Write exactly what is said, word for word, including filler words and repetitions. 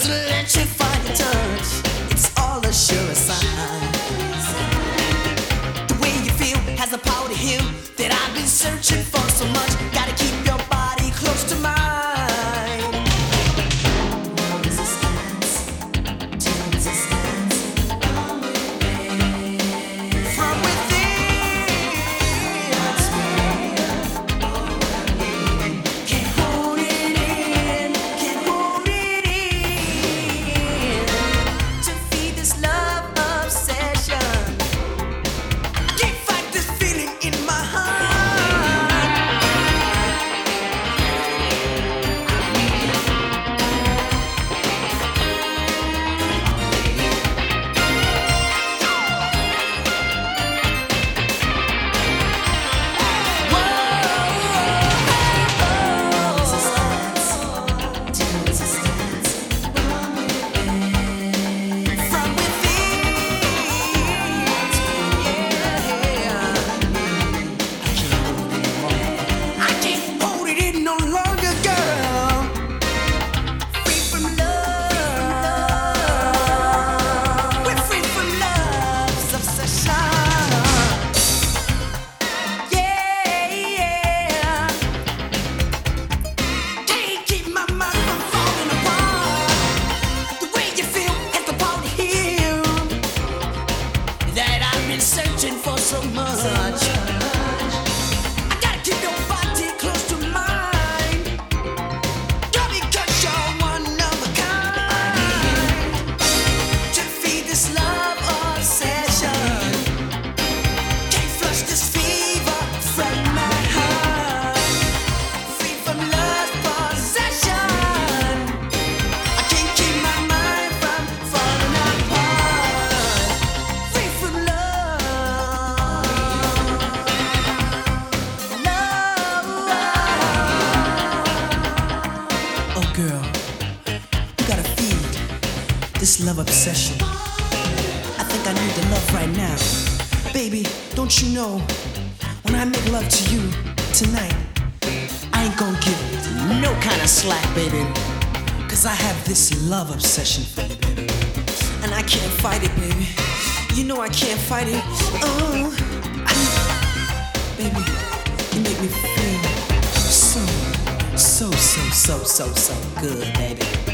Just let you find your touch. It's all a sure sign. The way you feel has the power to heal that I've been searching for so much. Gotta keep your body close to mine. Searching for so much. I gotta keep your body close to mine. Girl, because you're one of a kind. To feed this love obsession. Can't flush this fever from my heart. Free from lust possession. I can't keep my mind from falling apart. Free from love. Oh girl, you gotta feed this love obsession. I think I need the love right now. Baby, don't you know, when I make love to you tonight, I ain't gonna give no kind of slack, baby. Cause I have this love obsession for you, baby. And I can't fight it, baby. You know I can't fight it. Oh, I, baby, you make me feel so, so, so, so, so, so good, baby.